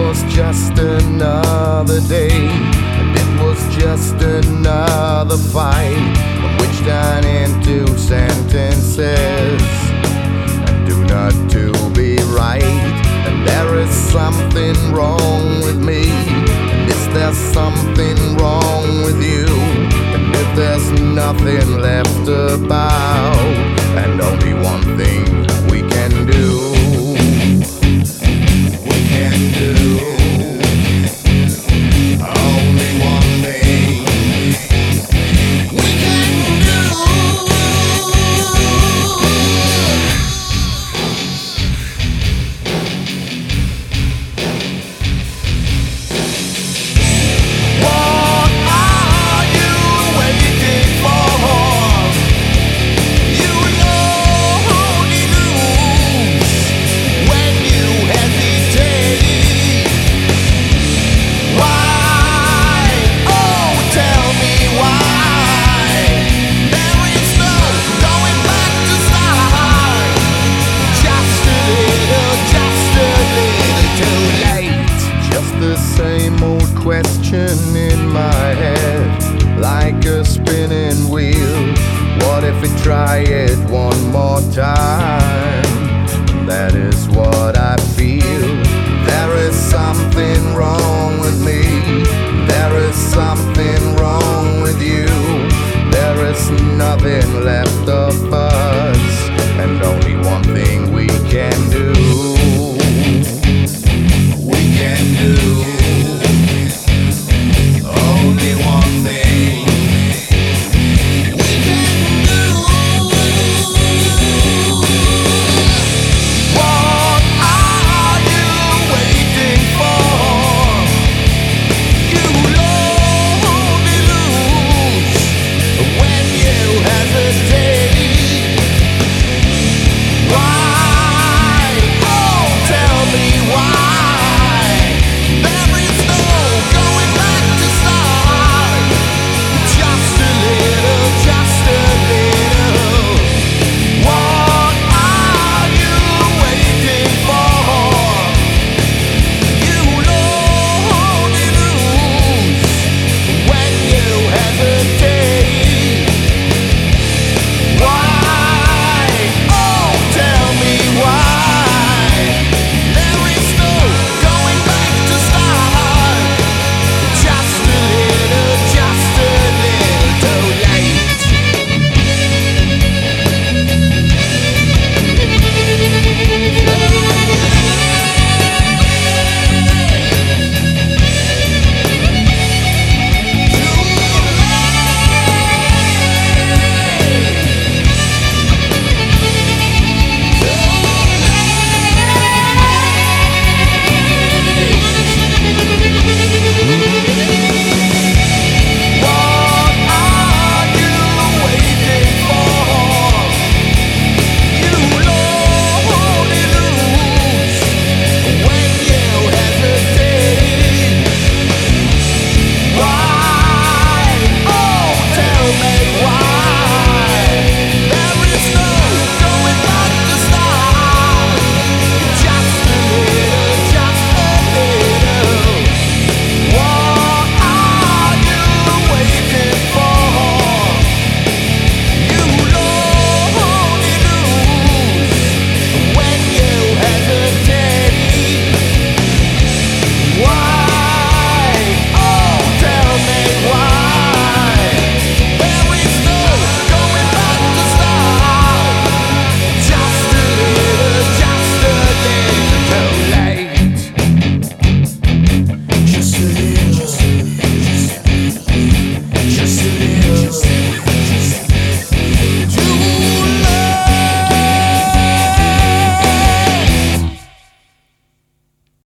was just another day, and it was just another fight on which down into sentences and do not to be right. And there is something wrong with me, and is there something wrong with you? And if there's nothing left about, and only one thing we can do, the same old question in my head, like a spinning wheel. What if we try it once